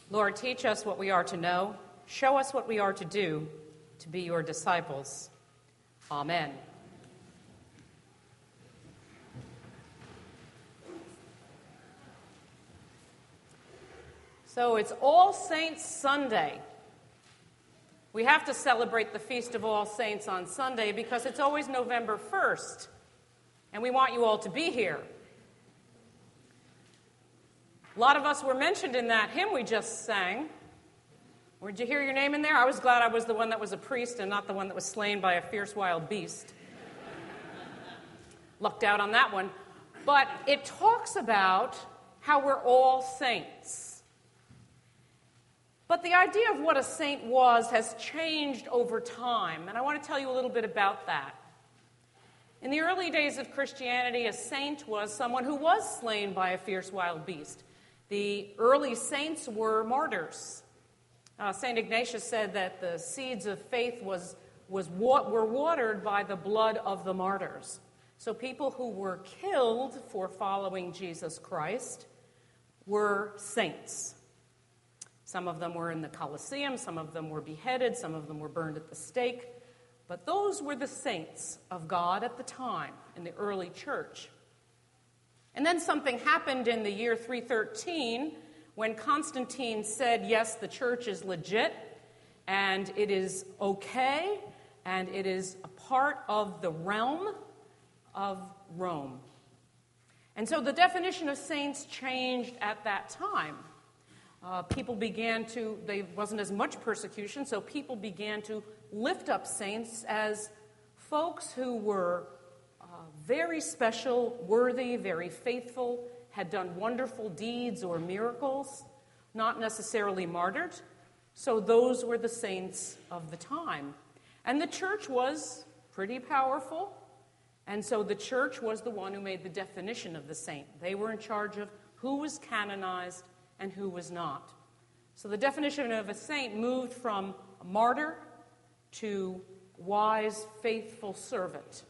Lord, teach us what we are to know. Show us what we are to do to be your disciples. Amen. So it's All Saints Sunday. We have to celebrate the Feast of All Saints on Sunday because it's always November 1st, and we want you all to be here. A lot of us were mentioned in that hymn we just sang. Did you hear your name in there? I was glad I was the one that was a priest and not the one that was slain by a fierce wild beast. Lucked out on that one. But it talks about how we're all saints. But the idea of what a saint was has changed over time, and I want to tell you a little bit about that. In the early days of Christianity, a saint was someone who was slain by a fierce wild beast. The early saints were martyrs. St. Ignatius said that the seeds of faith were watered by the blood of the martyrs. So people who were killed for following Jesus Christ were saints. Some of them were in the Colosseum, some of them were beheaded, some of them were burned at the stake. But those were the saints of God at the time in the early church. And then something happened in the year 313 when Constantine said, yes, the church is legit, and it is okay, and it is a part of the realm of Rome. And so the definition of saints changed at that time. There wasn't as much persecution, so people began to lift up saints as folks who were very special, worthy, very faithful, had done wonderful deeds or miracles, not necessarily martyred. So those were the saints of the time. And the church was pretty powerful, and so the church was the one who made the definition of the saint. They were in charge of who was canonized and who was not. So the definition of a saint moved from a martyr to wise, faithful servant.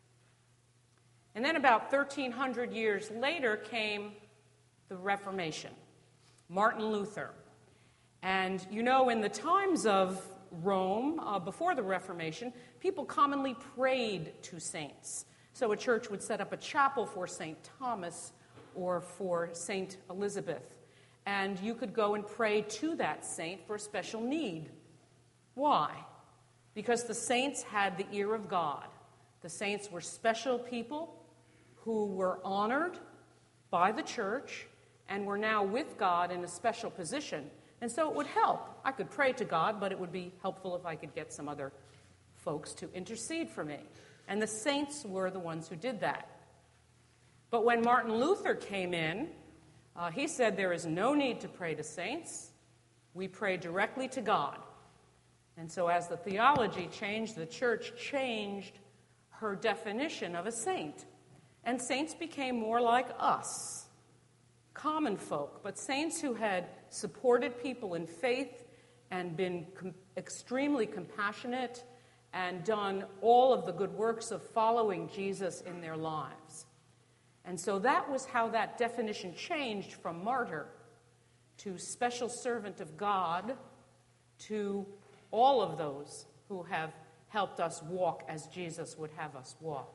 And then about 1,300 years later came the Reformation, Martin Luther. And you know, in the times of Rome, before the Reformation, people commonly prayed to saints. So a church would set up a chapel for St. Thomas or for St. Elizabeth. And you could go and pray to that saint for a special need. Why? Because the saints had the ear of God. The saints were special people who were honored by the church and were now with God in a special position. And so it would help. I could pray to God, but it would be helpful if I could get some other folks to intercede for me. And the saints were the ones who did that. But when Martin Luther came in, he said there is no need to pray to saints. We pray directly to God. And so as the theology changed, the church changed her definition of a saint. And saints became more like us, common folk, but saints who had supported people in faith and been extremely compassionate and done all of the good works of following Jesus in their lives. And so that was how that definition changed from martyr to special servant of God to all of those who have helped us walk as Jesus would have us walk.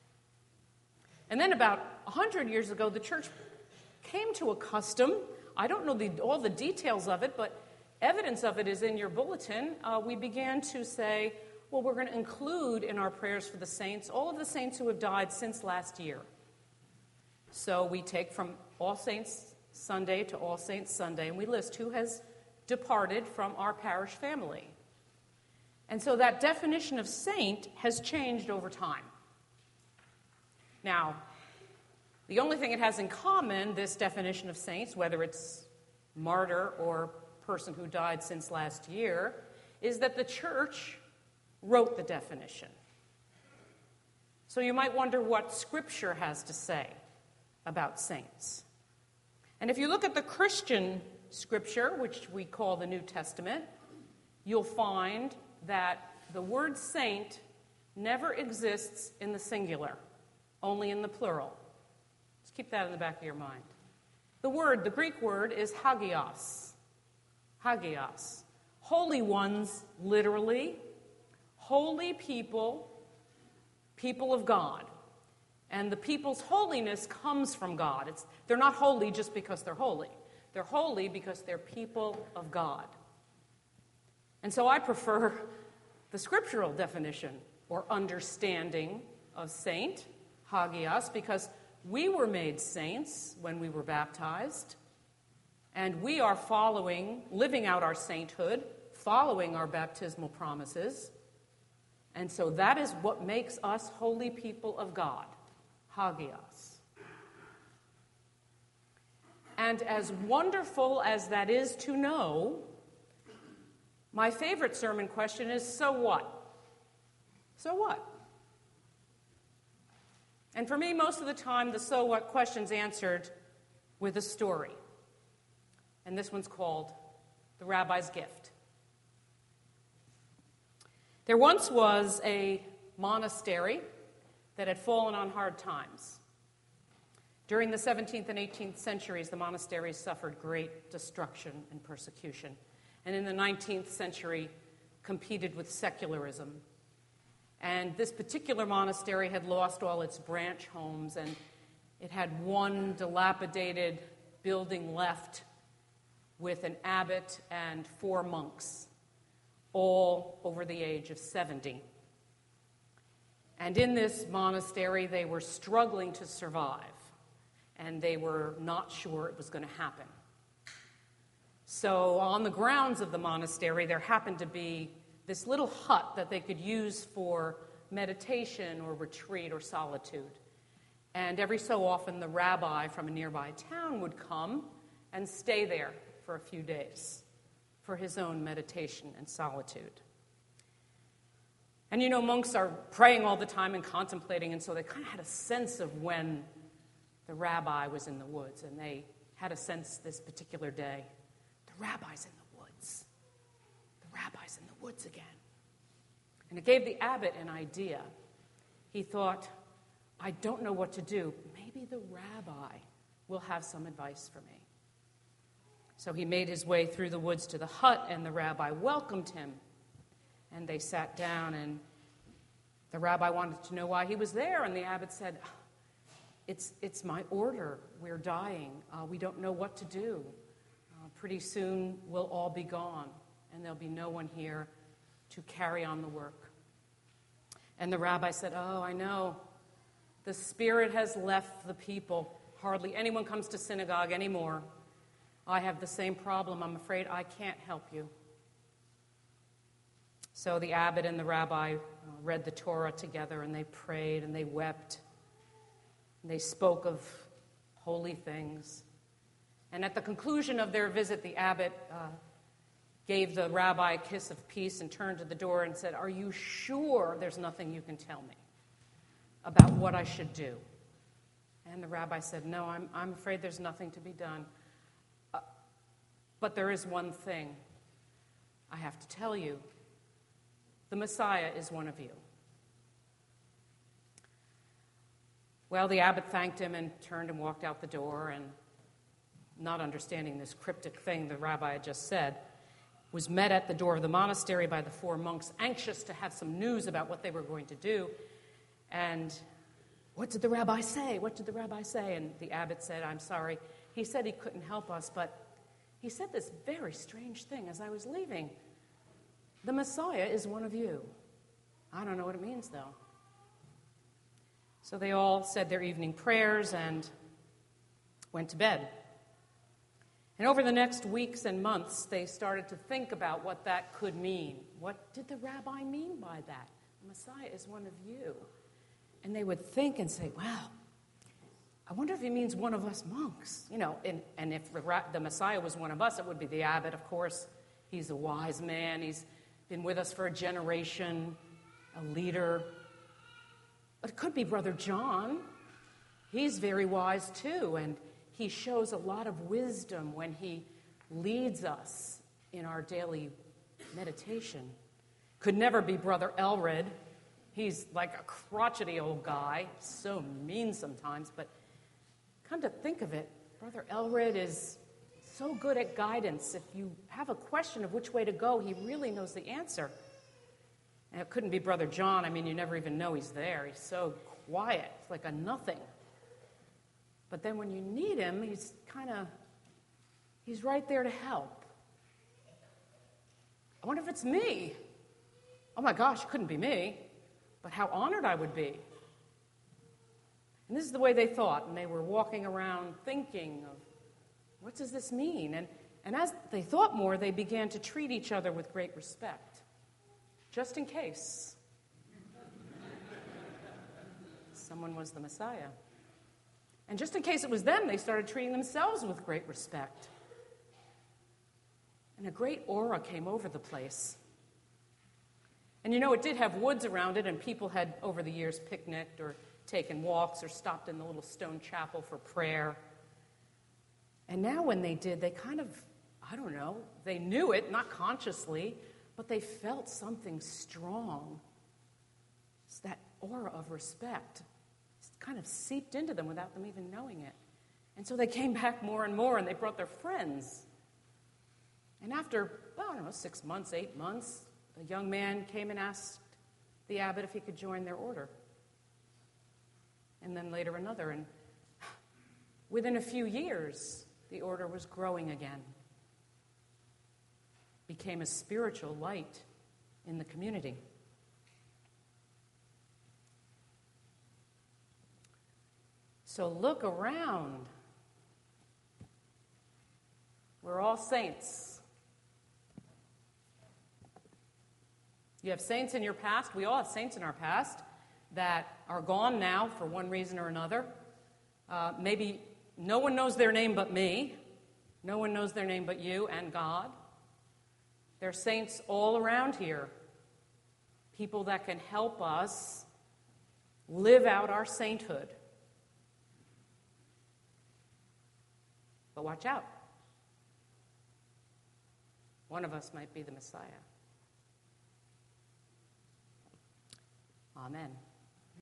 And then about 100 years ago, the church came to a custom. I don't know all the details of it, but evidence of it is in your bulletin. We began to say, well, we're going to include in our prayers for the saints all of the saints who have died since last year. So we take from All Saints Sunday to All Saints Sunday, and we list who has departed from our parish family. And so that definition of saint has changed over time. Now, the only thing it has in common, this definition of saints, whether it's martyr or person who died since last year, is that the church wrote the definition. So you might wonder what Scripture has to say about saints. And if you look at the Christian Scripture, which we call the New Testament, you'll find that the word saint never exists in the singular, only in the plural. Just keep that in the back of your mind. The Greek word is hagios. Hagios. Holy ones, literally. Holy people, people of God. And the people's holiness comes from God. They're not holy just because they're holy. They're holy because they're people of God. And so I prefer the scriptural definition or understanding of saint, hagios, because we were made saints when we were baptized, and we are living out our sainthood, following our baptismal promises. And so that is what makes us holy people of God, hagios. And as wonderful as that is to know, my favorite sermon question is, so what? So what? And for me, most of the time, the so what question's answered with a story. And this one's called The Rabbi's Gift. There once was a monastery that had fallen on hard times. During the 17th and 18th centuries, the monasteries suffered great destruction and persecution. And in the 19th century, competed with secularism. And this particular monastery had lost all its branch homes, and it had one dilapidated building left with an abbot and 4 monks, all over the age of 70. And in this monastery, they were struggling to survive, and they were not sure it was going to happen. So on the grounds of the monastery, there happened to be this little hut that they could use for meditation or retreat or solitude. And every so often, the rabbi from a nearby town would come and stay there for a few days for his own meditation and solitude. And you know, monks are praying all the time and contemplating, and so they kind of had a sense of when the rabbi was in the woods, and they had a sense this particular day, the rabbi's in the woods. The rabbi's in the woods again. And it gave the abbot an idea. He thought, I don't know what to do. Maybe the rabbi will have some advice for me. So he made his way through the woods to the hut, and the rabbi welcomed him. And they sat down, and the rabbi wanted to know why he was there, and the abbot said, It's my order. We're dying. We don't know what to do. Pretty soon we'll all be gone, and there'll be no one here to carry on the work. And the rabbi said, oh, I know. The Spirit has left the people. Hardly anyone comes to synagogue anymore. I have the same problem. I'm afraid I can't help you. So the abbot and the rabbi read the Torah together, and they prayed, and they wept. And they spoke of holy things. And at the conclusion of their visit, the abbot gave the rabbi a kiss of peace and turned to the door and said, are you sure there's nothing you can tell me about what I should do? And the rabbi said, no, I'm afraid there's nothing to be done. But there is one thing I have to tell you. The Messiah is one of you. Well, the abbot thanked him and turned and walked out the door, and not understanding this cryptic thing the rabbi had just said, was met at the door of the monastery by the 4 monks, anxious to have some news about what they were going to do. And what did the rabbi say? What did the rabbi say? And the abbot said, I'm sorry. He said he couldn't help us, but he said this very strange thing as I was leaving. The Messiah is one of you. I don't know what it means, though. So they all said their evening prayers and went to bed. And over the next weeks and months, they started to think about what that could mean. What did the rabbi mean by that? The Messiah is one of you. And they would think and say, wow, I wonder if he means one of us monks. You know, and if the Messiah was one of us, it would be the abbot, of course. He's a wise man. He's been with us for a generation, a leader. But it could be Brother John. He's very wise, too, and he shows a lot of wisdom when he leads us in our daily meditation. Could never be Brother Elred. He's like a crotchety old guy, so mean sometimes, but come to think of it, Brother Elred is so good at guidance. If you have a question of which way to go, he really knows the answer. And it couldn't be Brother John. I mean, you never even know he's there. He's so quiet, like a nothing. But then when you need him, he's right there to help. I wonder if it's me. Oh my gosh, it couldn't be me. But how honored I would be. And this is the way they thought, and they were walking around thinking of, what does this mean? And as they thought more, they began to treat each other with great respect, just in case someone was the Messiah. And just in case it was them, they started treating themselves with great respect. And a great aura came over the place. And you know, it did have woods around it, and people had, over the years, picnicked or taken walks or stopped in the little stone chapel for prayer. And now when they did, they kind of, I don't know, they knew it, not consciously, but they felt something strong. It's that aura of respect. It's kind of seeped into them without them even knowing it. And so they came back more and more, and they brought their friends. And after, well, I don't know, 6 months, 8 months, a young man came and asked the abbot if he could join their order. And then later another. And within a few years, the order was growing again. Became a spiritual light in the community. So look around. We're all saints. You have saints in your past. We all have saints in our past that are gone now for one reason or another. Maybe no one knows their name but me. No one knows their name but you and God. There are saints all around here. People that can help us live out our sainthood. But watch out. One of us might be the Messiah. Amen.